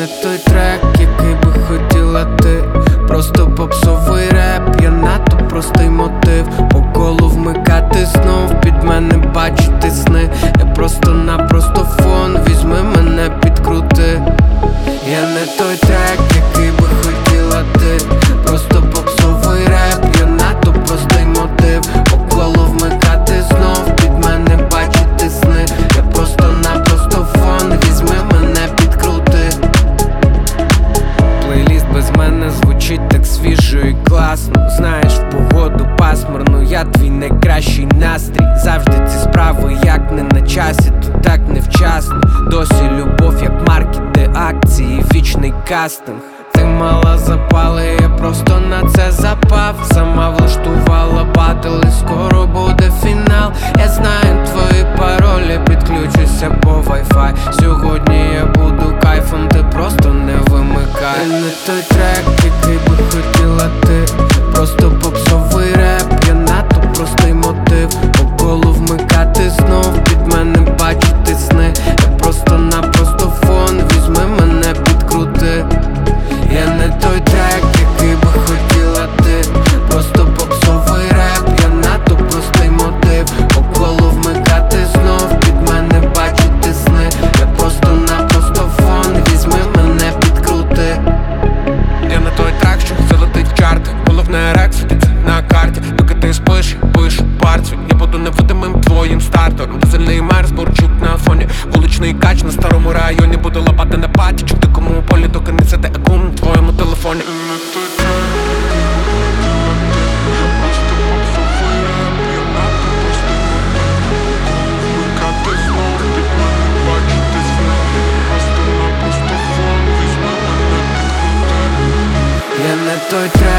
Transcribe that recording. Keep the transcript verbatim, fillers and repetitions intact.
не той трек, який би хотіла ти. Просто попсовий реп, я надто простий мотив. По колу вмикати знов, під мене бачити сни. Я просто-напросто фон, візьми мене підкрути. Я не той трек, який би хотіла ти. Просто попсовий реп, я надто простий мотив. По колу вмикати знов, під мене бачити сни. Я просто-напросто фон, візьми мене підкрути. Плейліст без мене звучить так свіжо і класно. Знаєш, в погоду пасмурну я твій найкращий настрій. Завжди ці справи як не на часі, то так невчасно. Досі любов як маркети, акції, вічний кастинг. Ти мала запали, я просто на це запав. Сама влаштувала батл і скоро буде фінал. Я знаю твої паролі, підключуся по Wi-Fi. Сьогодні я буду кайфом, ти просто не вимикай. Я не той трек, який би хотіла ти. Просто попсовий реп, я надто простий мотив. По колу вмикати знов, під мене бачити сни. Я просто-напросто фон, візьми мене підкрути. Я не той трек, який би хотіла ти. Просто попсовий реп, я надто простий мотив. По колу вмикати знов, під мене бачити сни. Я просто-напросто фон, візьми мене підкрути. Я не той трек, що залетить в чарти. Головне рек сидить на карті. Доки ти спиш, пишу партію. Я буду невидимим твоїм стартером. Дизельний мерз бурчить на фоні. Вуличний кач на старому районі. Буду лапати на паті, чи в дикому полі, доки не сяде акум на твоєму телефоні. Я не той трек,